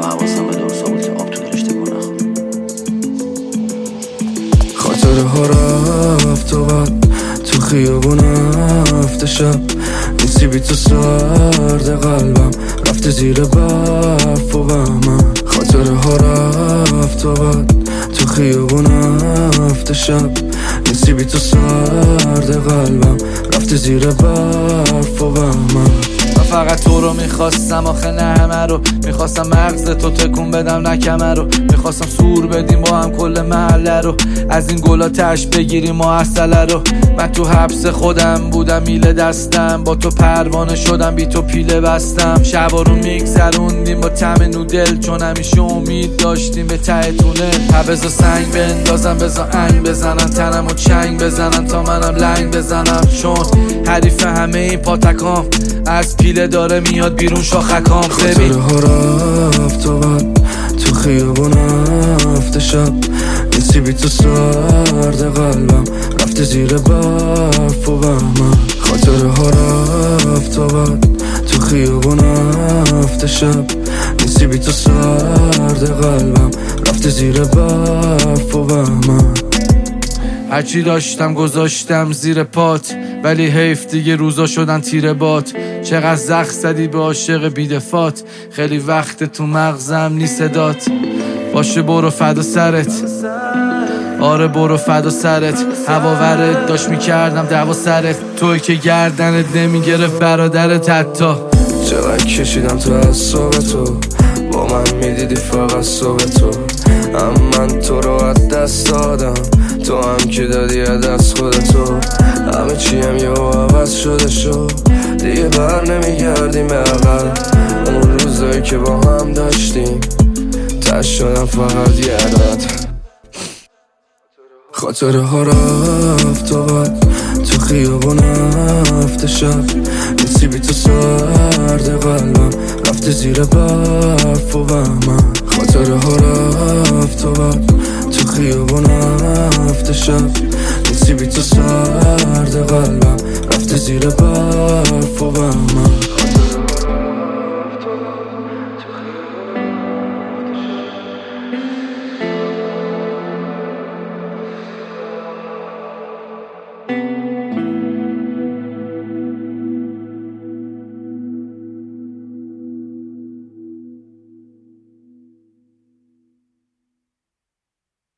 حواسم به درسا بود که آب تو دلش تکون نخورد. خاطره ها رفت و بعد تو خیابون هفته شب نیستی بی تو سرد قلبم رفته زیر برف و بهمن. خاطره ها رفت و بعد تو خیابون هفته شب نیستی بی تو سرد قلبم رفته زیر برف و بهمن. فقط تو رو میخواستم آخه نه همه رو میخواستم مغز تو تکون بدم نه کمر رو میخواستم سور بدیم با هم کل محله رو از این گلا تش بگیریم ما اصله رو. من تو حبس خودم بودم میله دستم با تو پروانه شدم بی تو پیله بستم. شبا رو میگذروندیم با طعم نودل چون همیشه امید داشتیم به ته تونل. بذار سنگ بندازم بذار انگ بزنن تنم و چنگ بزنن تا منم لنگ بزنم چون حریف همه این پاتکام از پیله داره میاد بیرون شاخکام. خاطره ها رفت و بعد تو خیابون هفته شب نیستی بی تو سرد قلبم رفته زیر برف و بهمن. خاطره ها رفت و بعد تو خیابون هفته شب نیستی بی تو سرد قلبم رفته زیر برف و بهمن. هرچی داشتم گذاشتم زیر پات ولی حیف دیگه روزا شدن تیر بات. چقدر زخم زدی به عاشق بیدفات خیلی وقت تو مغزم نی صدات. باشه برو فدا سرت آره برو فدا سرت. هوا ورد داشت میکردم دعوا سرت توی که گردنت نمیگرفت برادرت حتی. چقدر کشیدم تو اعصاب تو با من میدیدی فقط صبح تو اما من تو رو از دست دادم تو هم که دادی از دست خودتو. همه چی هم یه عوض شده شو دیگه بر نمیگردیم به عقل. اون روزایی که با هم داشتیم تش شدم فقط یه عدد. خاطره ها رفت و بعد تو خیابون هفته شب نیستی بی تو سرد قلبم رفته زیر برف و بهمن. خاطره ها رفت و بعد تو خیابون هفته شب نیستی بی تو سرد قلبم رفته زیر برف و بهمن.